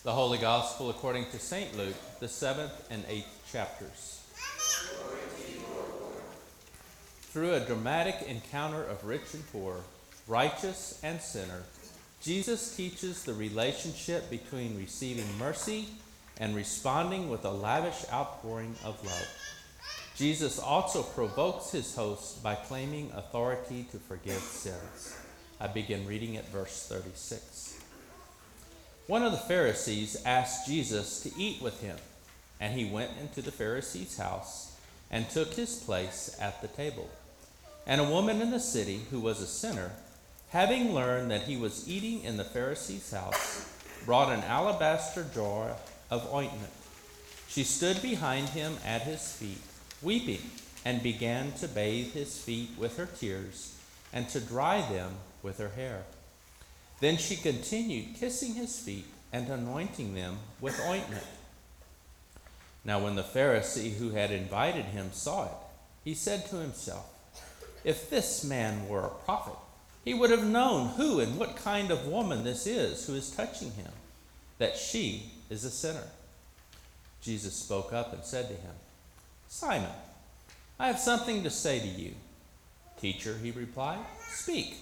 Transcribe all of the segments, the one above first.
The Holy Gospel according to St. Luke, the 7th and 8th chapters. Through a dramatic encounter of rich and poor, righteous and sinner, Jesus teaches the relationship between receiving mercy and responding with a lavish outpouring of love. Jesus also provokes his hosts by claiming authority to forgive sins. I begin reading at verse 36. One of the Pharisees asked Jesus to eat with him, and he went into the Pharisee's house and took his place at the table. And a woman in the city who was a sinner, having learned that he was eating in the Pharisee's house, brought an alabaster jar of ointment. She stood behind him at his feet, weeping, and began to bathe his feet with her tears and to dry them with her hair. Then she continued kissing his feet and anointing them with ointment. Now when the Pharisee who had invited him saw it, he said to himself, "If this man were a prophet, he would have known who and what kind of woman this is who is touching him, that she is a sinner." Jesus spoke up and said to him, "Simon, I have something to say to you." "Teacher," he replied, "speak."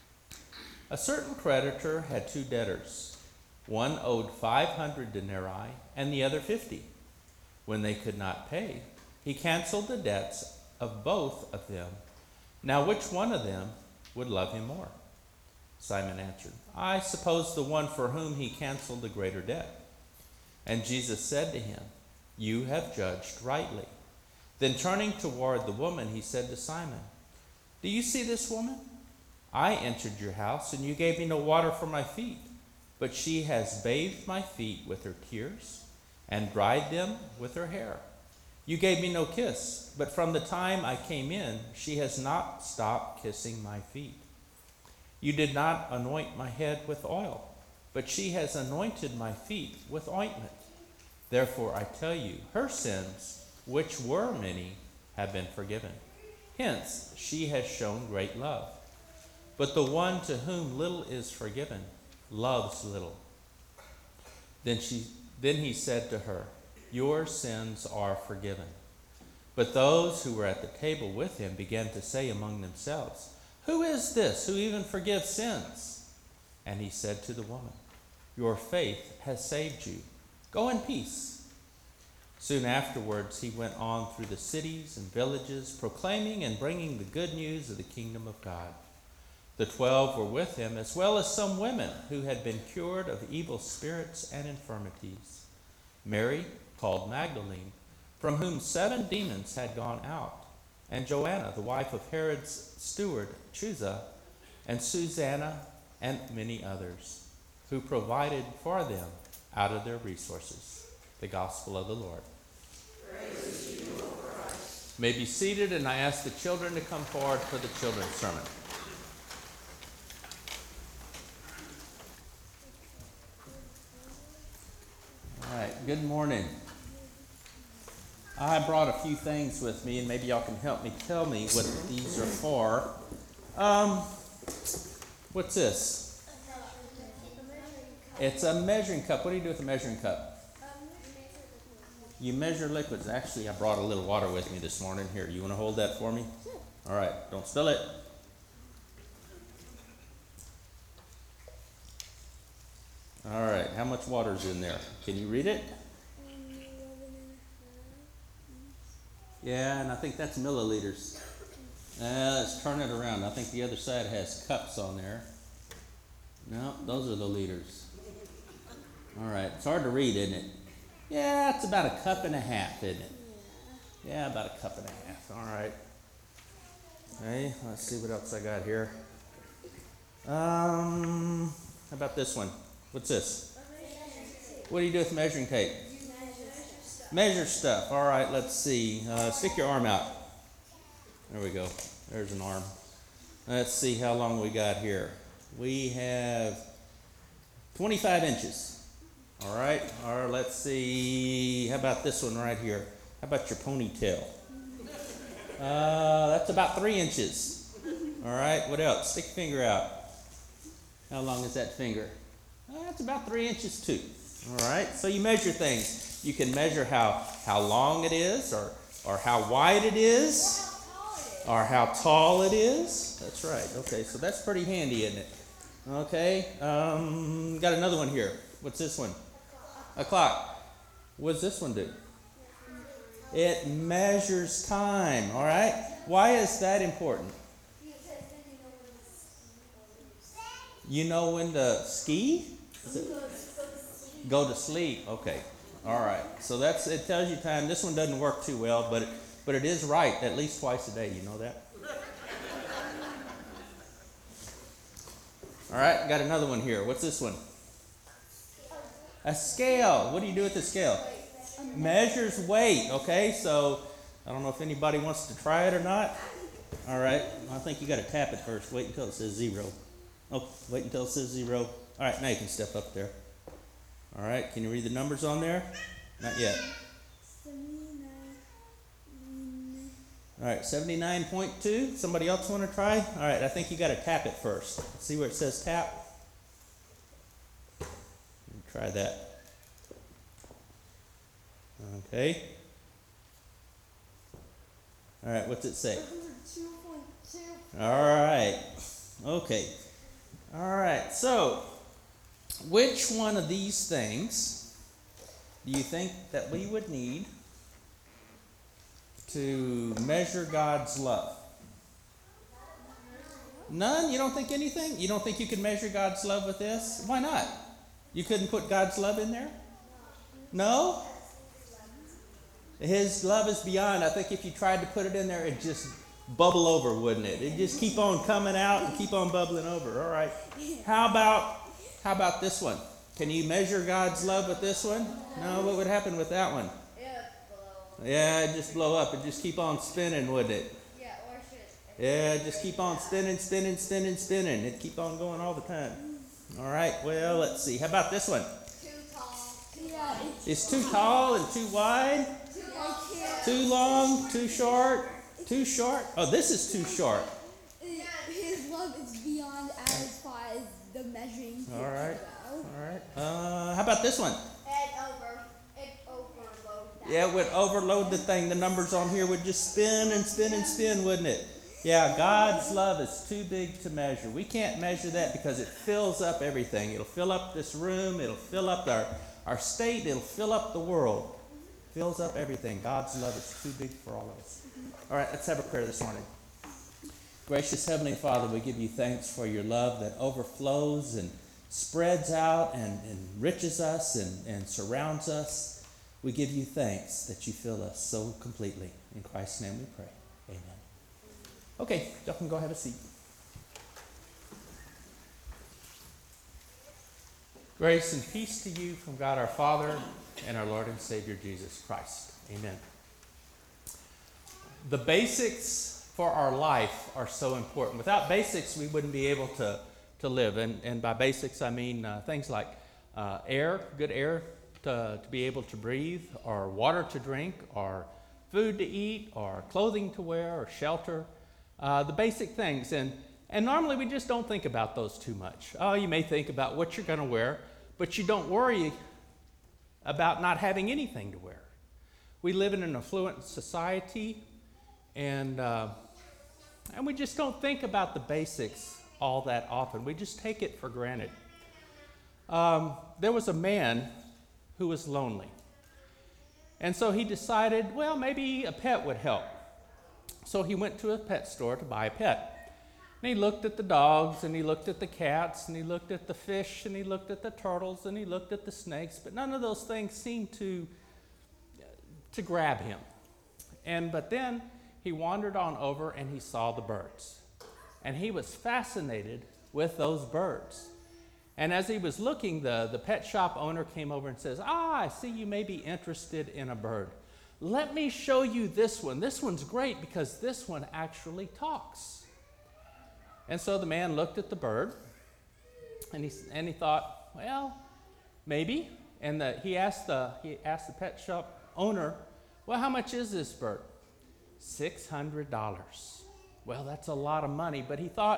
A certain creditor had two debtors. One owed 500 denarii and the other 50. When they could not pay, he canceled the debts of both of them. Now which one of them would love him more? Simon answered, "I suppose the one for whom he canceled the greater debt." And Jesus said to him, "You have judged rightly." Then turning toward the woman, he said to Simon, "Do you see this woman? I entered your house, and you gave me no water for my feet, but she has bathed my feet with her tears and dried them with her hair. You gave me no kiss, but from the time I came in, she has not stopped kissing my feet. You did not anoint my head with oil, but she has anointed my feet with ointment. Therefore I tell you, her sins, which were many, have been forgiven. Hence she has shown great love. But the one to whom little is forgiven loves little." Then he said to her, "Your sins are forgiven." But those who were at the table with him began to say among themselves, "Who is this who even forgives sins?" And he said to the woman, "Your faith has saved you. Go in peace." Soon afterwards he went on through the cities and villages, proclaiming and bringing the good news of the kingdom of God. The 12 were with him, as well as some women who had been cured of evil spirits and infirmities. Mary, called Magdalene, from whom 7 demons had gone out, and Joanna, the wife of Herod's steward, Chuza, and Susanna, and many others, who provided for them out of their resources. The Gospel of the Lord. Praise to you, O Christ. May be seated, and I ask the children to come forward for the children's sermon. All right, good morning. I brought a few things with me, and maybe y'all can help me tell me what these are for. What's this? It's a measuring cup. What do you do with a measuring cup? You measure liquids. Actually, I brought a little water with me this morning. Here, you want to hold that for me? All right, don't spill it. All right, how much water is in there? Can you read it? Yeah, and I think that's milliliters. Let's turn it around. I think the other side has cups on there. No, those are the liters. All right, it's hard to read, isn't it? Yeah, it's about a cup and a half, isn't it? Yeah, about a cup and a half. All right. Okay, let's see what else I got here. How about this one? What's this? What do you do with measuring tape? Measure stuff. All right, let's see. Stick your arm out. There we go. There's an arm. Let's see how long we got here. We have 25 inches. All right. Or let's see. How about this one right here? How about your ponytail? That's about 3 inches. All right. What else? Stick your finger out. How long is that finger? That's about 3 inches too. All right, so you measure things. You can measure how long it is, or how wide it is, or how tall it is. That's right. Okay, so that's pretty handy, isn't it? Okay, got another one here. What's this one? A clock. What does this one do? It measures time, all right? Why is that important? You know when to ski? Go to sleep. Okay. All right. So it tells you time. This one doesn't work too well, but it is right at least twice a day. You know that? All right. Got another one here. What's this one? A scale. What do you do with the scale? Measures weight. Okay. So I don't know if anybody wants to try it or not. All right. I think you got to tap it first. Wait until it says 0. Oh, wait until it says 0. All right, now you can step up there. All right, can you read the numbers on there? Not yet. 79. All right, 79.2. Somebody else want to try? All right, I think you got to tap it first. See where it says tap? Try that. Okay. All right, what's it say? 2.2. All right. Okay. All right, so which one of these things do you think that we would need to measure God's love? None? You don't think anything? You don't think you could measure God's love with this? Why not? You couldn't put God's love in there? No? His love is beyond. I think if you tried to put it in there, it'd just bubble over, wouldn't it? It'd just keep on coming out and keep on bubbling over. All right. How about this one? Can you measure God's love with this one? No, what would happen with that one? Yeah, it'd just blow up. It'd just keep on spinning, wouldn't it? Yeah, just keep on spinning. It'd keep on going all the time. All right, well, let's see. How about this one? Too tall. It's too tall and too wide? Too long? Too short? Too short? Oh, this is too short. His love is beyond as far as the measuring. All right. How about this one? It overloads that. Yeah, it would overload the thing. The numbers on here would just spin and spin and spin, wouldn't it? Yeah, God's love is too big to measure. We can't measure that because it fills up everything. It'll fill up this room. It'll fill up our state. It'll fill up the world. Fills up everything. God's love is too big for all of us. All right, let's have a prayer this morning. Gracious Heavenly Father, we give you thanks for your love that overflows and spreads out and enriches us and surrounds us. We give you thanks that you fill us so completely. In Christ's name we pray. Amen. Okay, y'all can go have a seat. Grace and peace to you from God our Father and our Lord and Savior Jesus Christ. Amen. The basics for our life are so important. Without basics, we wouldn't be able to live. And by basics, I mean things like air, good air to be able to breathe, or water to drink, or food to eat, or clothing to wear, or shelter. The basic things. And normally we just don't think about those too much. Oh, you may think about what you're going to wear, but you don't worry about not having anything to wear. We live in an affluent society, and we just don't think about the basics all that often. We just take it for granted. There was a man who was lonely. And so he decided, well, maybe a pet would help. So he went to a pet store to buy a pet. And he looked at the dogs, and he looked at the cats, and he looked at the fish, and he looked at the turtles, and he looked at the snakes, but none of those things seemed to grab him. But then he wandered on over, and he saw the birds. And he was fascinated with those birds. And as he was looking, the pet shop owner came over and says, I see you may be interested in a bird. Let me show you this one. This one's great because this one actually talks. And so the man looked at the bird, and he thought, well, maybe. And he asked the pet shop owner, well, how much is this bird? $600. Well, that's a lot of money. But he thought,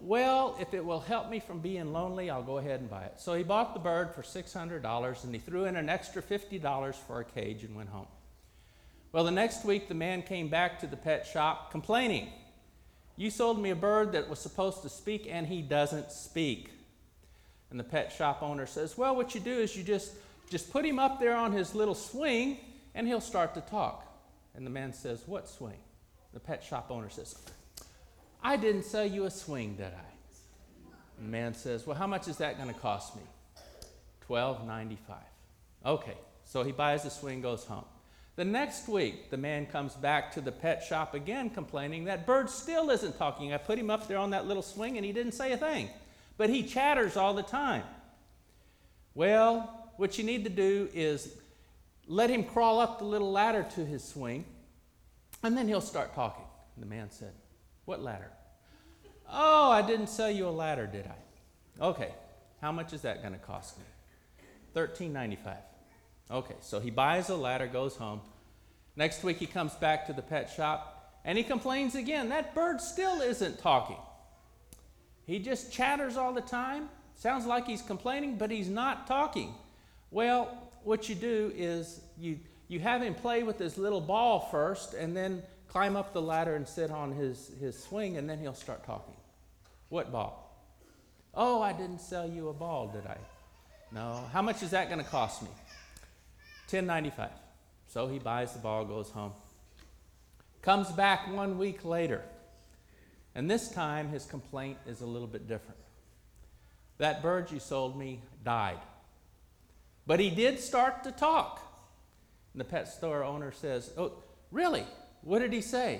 well, if it will help me from being lonely, I'll go ahead and buy it. So he bought the bird for $600, and he threw in an extra $50 for a cage and went home. Well, the next week, the man came back to the pet shop complaining. You sold me a bird that was supposed to speak, and he doesn't speak. And the pet shop owner says, well, what you do is you just put him up there on his little swing, and he'll start to talk. And the man says, what swing? The pet shop owner says, I didn't sell you a swing, did I? And the man says, well, how much is that going to cost me? $12.95. Okay, so he buys the swing, goes home. The next week, the man comes back to the pet shop again complaining that bird still isn't talking. I put him up there on that little swing and he didn't say a thing, but he chatters all the time. Well, what you need to do is let him crawl up the little ladder to his swing, and then he'll start talking. And the man said, what ladder? Oh, I didn't sell you a ladder, did I? Okay, how much is that going to cost me? $13.95. Okay, so he buys a ladder, goes home. Next week he comes back to the pet shop, and he complains again. That bird still isn't talking. He just chatters all the time. Sounds like he's complaining, but he's not talking. Well, what you do is you have him play with his little ball first, and then climb up the ladder and sit on his swing, and then he'll start talking. What ball? Oh, I didn't sell you a ball, did I? No. How much is that going to cost me? $10.95. So he buys the ball, goes home. Comes back 1 week later, and this time his complaint is a little bit different. That bird you sold me died. But he did start to talk. And the pet store owner says, oh, really? What did he say?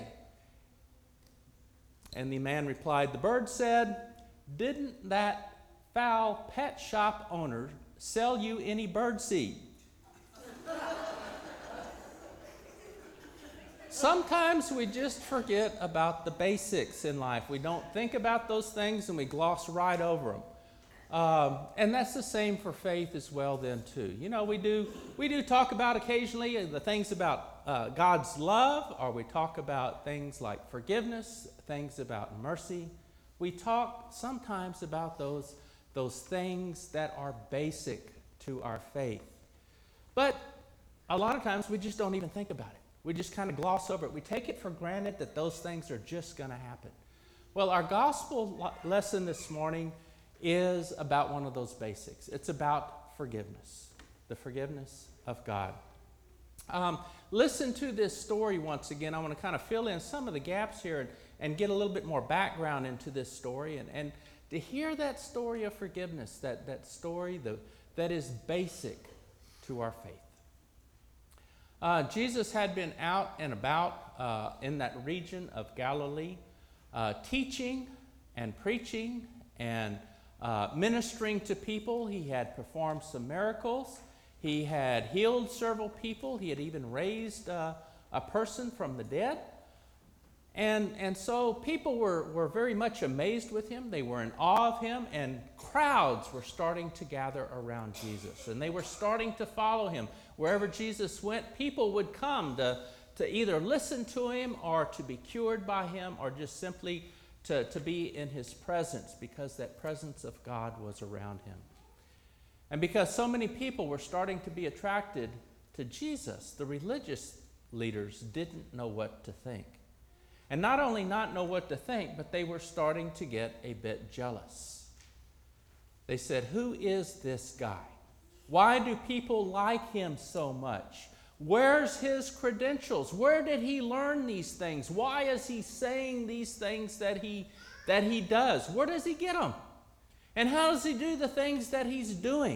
And the man replied, the bird said, didn't that foul pet shop owner sell you any bird seed? Sometimes we just forget about the basics in life. We don't think about those things and we gloss right over them. And that's the same for faith as well then too. You know, we do talk about occasionally the things about God's love, or we talk about things like forgiveness, things about mercy. We talk sometimes about those things that are basic to our faith. But a lot of times we just don't even think about it. We just kind of gloss over it. We take it for granted that those things are just going to happen. Well, our gospel lesson this morning is about one of those basics. It's about forgiveness, the forgiveness of God. Listen to this story once again. I want to kind of fill in some of the gaps here and get a little bit more background into this story. And to hear that story of forgiveness, that story that is basic to our faith. Jesus had been out and about in that region of Galilee, teaching and preaching and ministering to people. He had performed some miracles. He had healed several people. He had even raised a person from the dead. And so people were very much amazed with him. They were in awe of him, and crowds were starting to gather around Jesus. And they were starting to follow him. Wherever Jesus went, people would come to either listen to him or to be cured by him, or just simply to be in his presence, because that presence of God was around him. And because so many people were starting to be attracted to Jesus, the religious leaders didn't know what to think. And not only not know what to think, but they were starting to get a bit jealous. They said, who is this guy? Why do people like him so much? Where's his credentials? Where did he learn these things? Why is he saying these things that he does? Where does he get them? And how does he do the things that he's doing?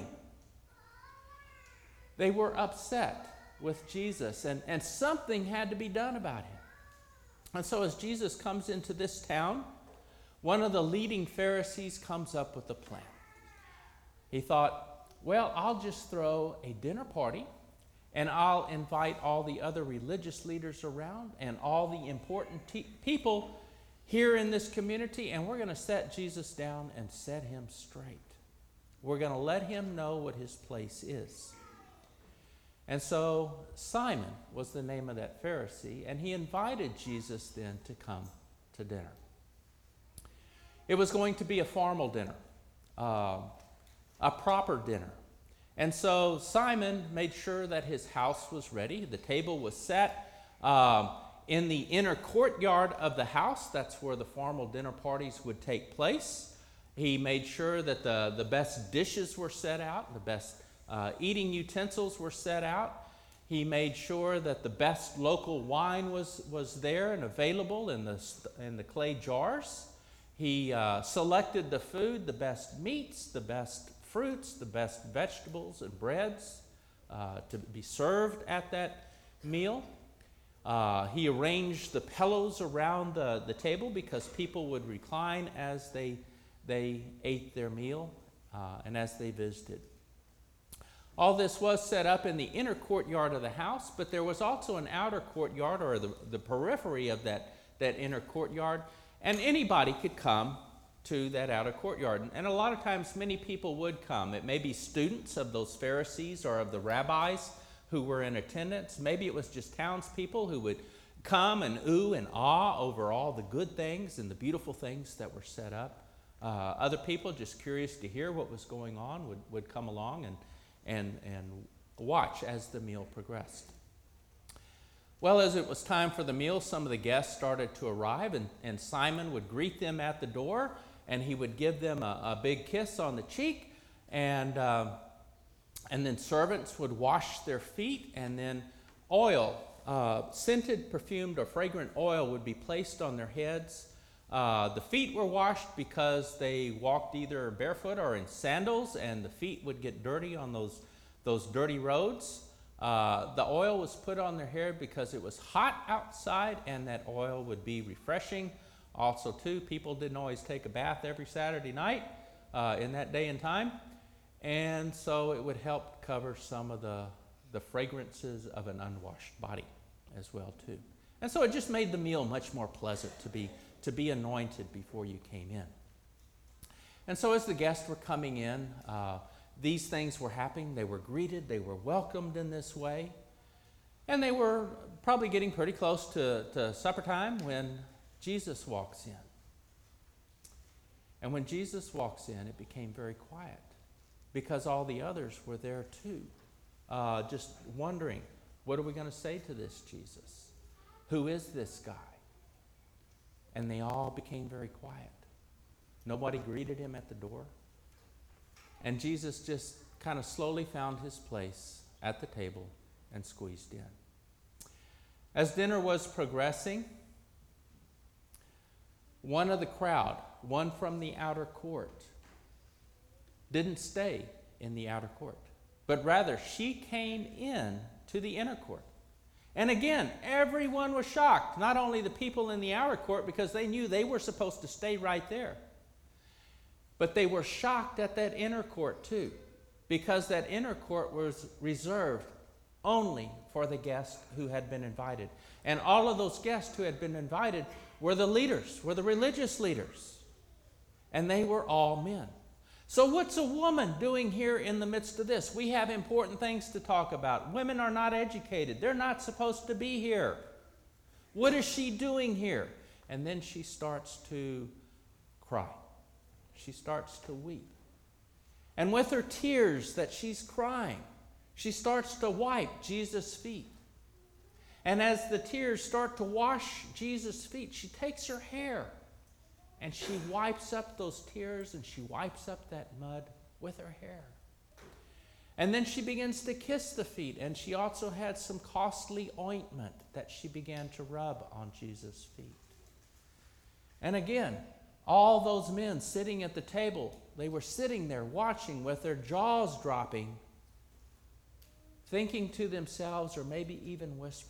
They were upset with Jesus, and something had to be done about him. And so as Jesus comes into this town, one of the leading Pharisees comes up with a plan. He thought, well, I'll just throw a dinner party, and I'll invite all the other religious leaders around and all the important people here in this community, and we're going to set Jesus down and set him straight. We're going to let him know what his place is. And so Simon was the name of that Pharisee, and he invited Jesus then to come to dinner. It was going to be a formal dinner, a proper dinner. And so Simon made sure that his house was ready. The table was set in the inner courtyard of the house. That's where the formal dinner parties would take place. He made sure that the best dishes were set out, the best eating utensils were set out. He made sure that the best local wine was there and available in the clay jars. He selected the food, the best meats, the best fruits, the best vegetables and breads to be served at that meal. He arranged the pillows around the table because people would recline as they ate their meal and as they visited. All this was set up in the inner courtyard of the house, but there was also an outer courtyard, or the periphery of that inner courtyard, and anybody could come to that outer courtyard. And a lot of times many people would come. It may be students of those Pharisees or of the rabbis who were in attendance. Maybe it was just townspeople who would come and ooh and ah over all the good things and the beautiful things that were set up. Other people, just curious to hear what was going on, would come along and watch as the meal progressed. Well, as it was time for the meal, some of the guests started to arrive, and Simon would greet them at the door, and he would give them a big kiss on the cheek, and then servants would wash their feet, and then oil, scented, perfumed, or fragrant oil would be placed on their heads. The feet were washed because they walked either barefoot or in sandals, and the feet would get dirty on those dirty roads. The oil was put on their hair because it was hot outside, and that oil would be refreshing. Also, too, people didn't always take a bath every Saturday night in that day and time, and so it would help cover some of the fragrances of an unwashed body as well, too. And so it just made the meal much more pleasant to be anointed before you came in. And so as the guests were coming in, these things were happening. They were greeted. They were welcomed in this way. And they were probably getting pretty close to supper time when Jesus walks in. And when Jesus walks in, it became very quiet because all the others were there too, just wondering, what are we going to say to this Jesus? Who is this guy? And they all became very quiet. Nobody greeted him at the door. And Jesus just kind of slowly found his place at the table and squeezed in. As dinner was progressing, one of the crowd, one from the outer court, didn't stay in the outer court, but rather she came in to the inner court. And again, everyone was shocked, not only the people in the outer court because they knew they were supposed to stay right there, but they were shocked at that inner court too, because that inner court was reserved only for the guests who had been invited. And all of those guests who had been invited were the leaders, were the religious leaders. And they were all men. So what's a woman doing here in the midst of this? We have important things to talk about. Women are not educated. They're not supposed to be here. What is she doing here? And then she starts to cry. She starts to weep. And with her tears that she's crying, she starts to wipe Jesus' feet. And as the tears start to wash Jesus' feet, she takes her hair and she wipes up those tears and she wipes up that mud with her hair. And then she begins to kiss the feet, and she also had some costly ointment that she began to rub on Jesus' feet. And again, all those men sitting at the table, they were sitting there watching with their jaws dropping, thinking to themselves, or maybe even whispering,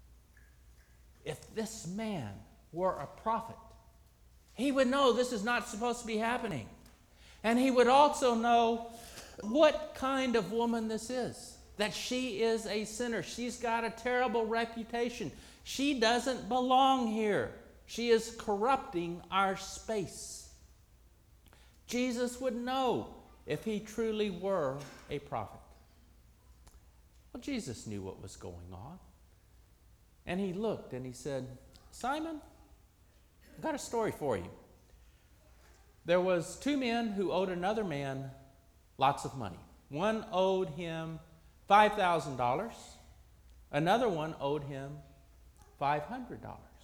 if this man were a prophet, he would know this is not supposed to be happening. And he would also know what kind of woman this is, that she is a sinner. She's got a terrible reputation. She doesn't belong here. She is corrupting our space. Jesus would know if he truly were a prophet. Well, Jesus knew what was going on. And he looked and he said, Simon, I've got a story for you. There was two men who owed another man lots of money. One owed him $5,000. Another one owed him $500.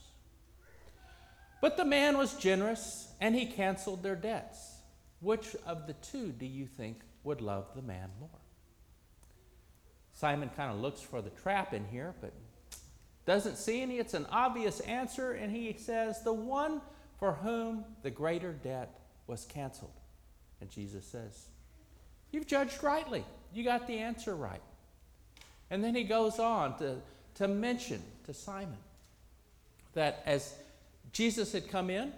But the man was generous and he canceled their debts. Which of the two do you think would love the man more? Simon kind of looks for the trap in here, but doesn't see any. It's an obvious answer, and he says, the one for whom the greater debt was canceled. And Jesus says, you've judged rightly. You got the answer right. And then he goes on to mention to Simon that as Jesus had come in,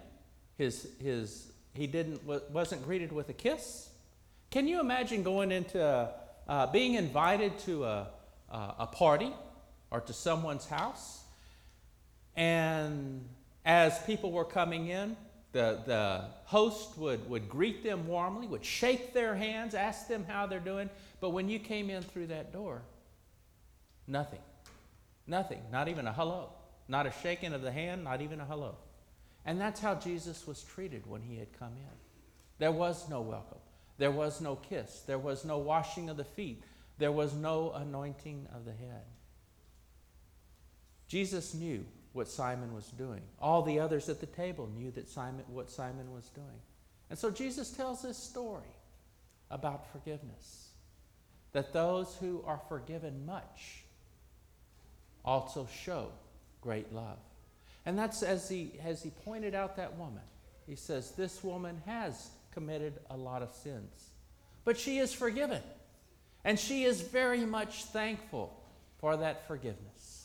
he wasn't greeted with a kiss. Can you imagine going into being invited to a party or to someone's house, and as people were coming in, the host would greet them warmly, would shake their hands, ask them how they're doing, but when you came in through that door, nothing, not even a hello, not a shaking of the hand, not even a hello. And that's how Jesus was treated when he had come in. There was no welcome. There was no kiss. There was no washing of the feet. There was no anointing of the head. Jesus knew what Simon was doing. All the others at the table knew what Simon was doing. And so Jesus tells this story about forgiveness, that those who are forgiven much also show great love. And that's as he pointed out that woman. He says, this woman has committed a lot of sins, but she is forgiven. And she is very much thankful for that forgiveness.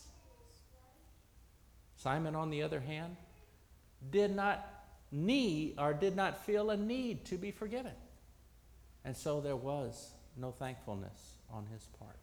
Simon, on the other hand, did not feel a need to be forgiven. And so there was no thankfulness on his part.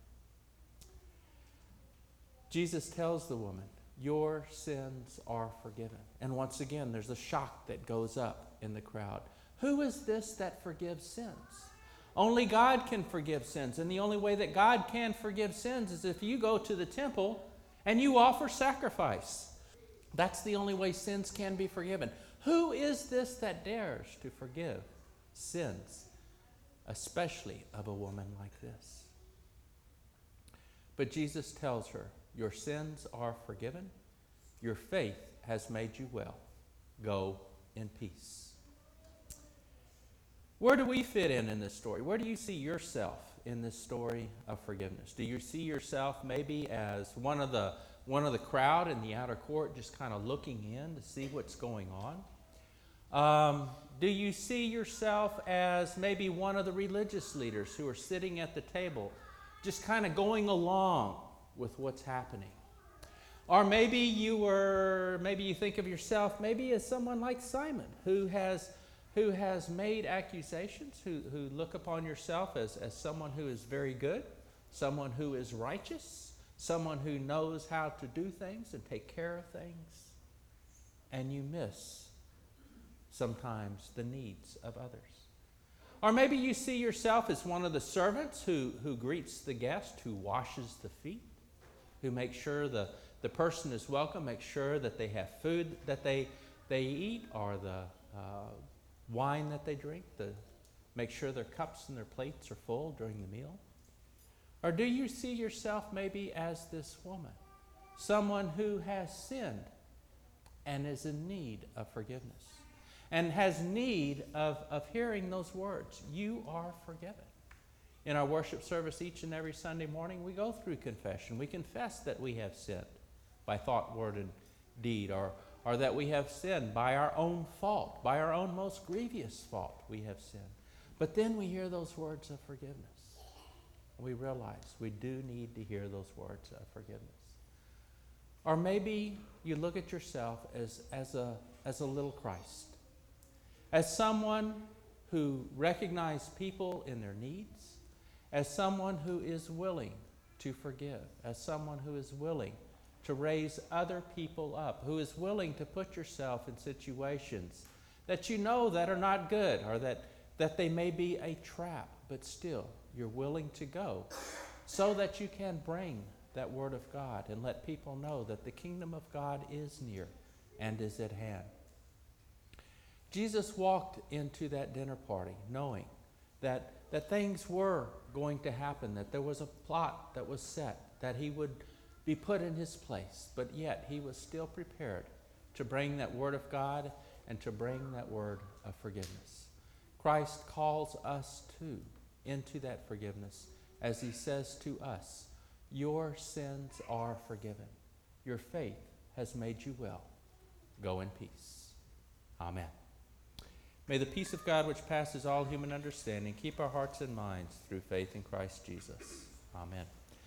Jesus tells the woman, your sins are forgiven. And once again, there's a shock that goes up in the crowd. Who is this that forgives sins? Only God can forgive sins. And the only way that God can forgive sins is if you go to the temple and you offer sacrifice. That's the only way sins can be forgiven. Who is this that dares to forgive sins, especially of a woman like this? But Jesus tells her, your sins are forgiven. Your faith has made you well. Go in peace. Where do we fit in this story? Where do you see yourself in this story of forgiveness? Do you see yourself maybe as one of the crowd in the outer court, just kind of looking in to see what's going on? Do you see yourself as maybe one of the religious leaders who are sitting at the table, just kind of going along with what's happening? Or maybe you think of yourself maybe as someone like Simon, who has made accusations, who look upon yourself as someone who is very good, someone who is righteous, someone who knows how to do things and take care of things, and you miss sometimes the needs of others. Or maybe you see yourself as one of the servants who greets the guest, who washes the feet, who makes sure the person is welcome, makes sure that they have food that they eat, or the wine that they drink, make sure their cups and their plates are full during the meal? Or do you see yourself maybe as this woman, someone who has sinned and is in need of forgiveness, and has need of hearing those words, you are forgiven? In our worship service each and every Sunday morning, we go through confession. We confess that we have sinned by thought, word, and deed, or that we have sinned by our own fault, by our own most grievous fault we have sinned. But then we hear those words of forgiveness. We realize we do need to hear those words of forgiveness. Or maybe you look at yourself as a little Christ, as someone who recognizes people in their needs, as someone who is willing to forgive, as someone who is willing to raise other people up, who is willing to put yourself in situations that you know that are not good, or that they may be a trap, but still you're willing to go so that you can bring that word of God and let people know that the kingdom of God is near and is at hand. Jesus walked into that dinner party knowing that things were going to happen, that there was a plot that was set, that he would be put in his place, but yet he was still prepared to bring that word of God and to bring that word of forgiveness. Christ calls us too into that forgiveness as he says to us, your sins are forgiven. Your faith has made you well. Go in peace. Amen. May the peace of God, which passes all human understanding, keep our hearts and minds through faith in Christ Jesus. Amen.